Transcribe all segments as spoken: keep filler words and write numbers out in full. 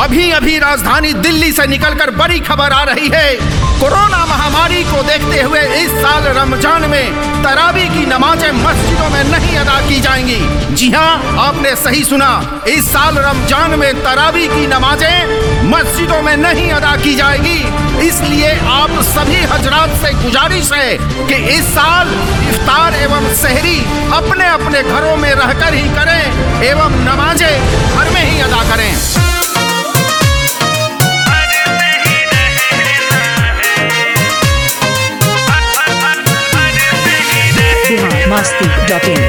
अभी अभी राजधानी दिल्ली से निकलकर बड़ी खबर आ रही है। कोरोना महामारी को देखते हुए इस साल रमजान में तरावी की नमाजें मस्जिदों में नहीं अदा की जाएंगी। जी हाँ, आपने सही सुना, इस साल रमजान में तरावी की नमाजें मस्जिदों में नहीं अदा की जाएगी। इसलिए आप सभी हजरात से गुजारिश है कि इस साल इफ्तार एवं सहरी अपने अपने घरों में रहकर ही करें एवं नमाजें घर में ही अदा करें। मस्ती डॉट इन।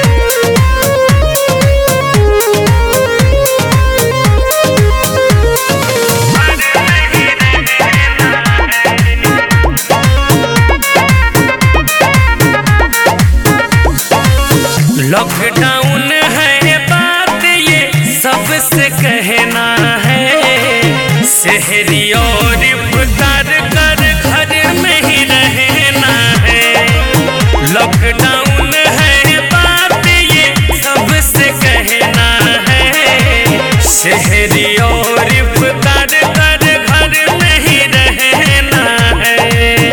लॉकडाउन है बात ये सबसे कहना है, सहरी और इफ्तार कर घर में ही रहना है। लॉकडाउन है बात ये सबसे कहना है, सहरी और इफ्तार कर घर में ही रहना है।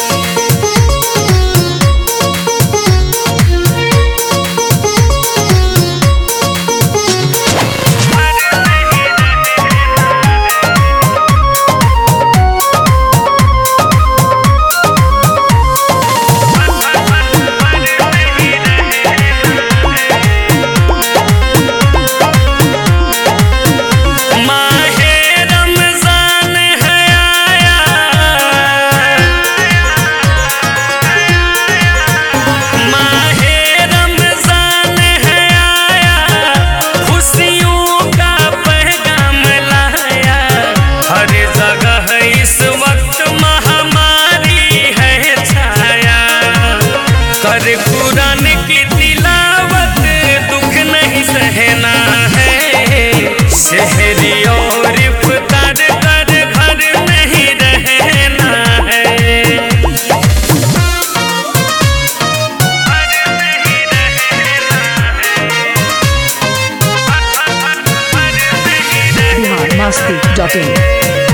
कुरान की तिलावत दुख नहीं सहना है, सहरी और इफ्तार कर घर नहीं रहना है। मस्ती डॉट इन।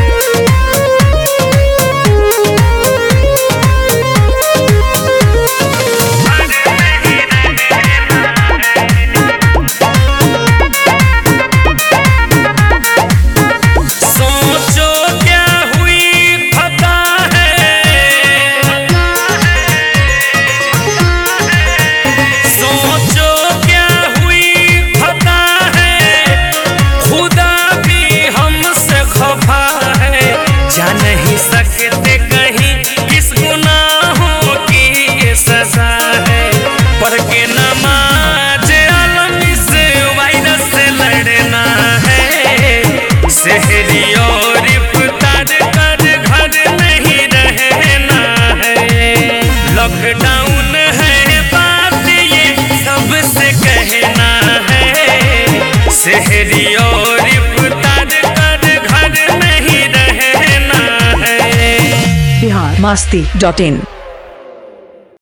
सहरी और इफ्तार कर घर नहीं रहना है। लॉकडाउन है बात ये सबसे कहना है, सहरी और इफ्तार कर घर नहीं रहना है। बिहार मस्ती डॉट इन।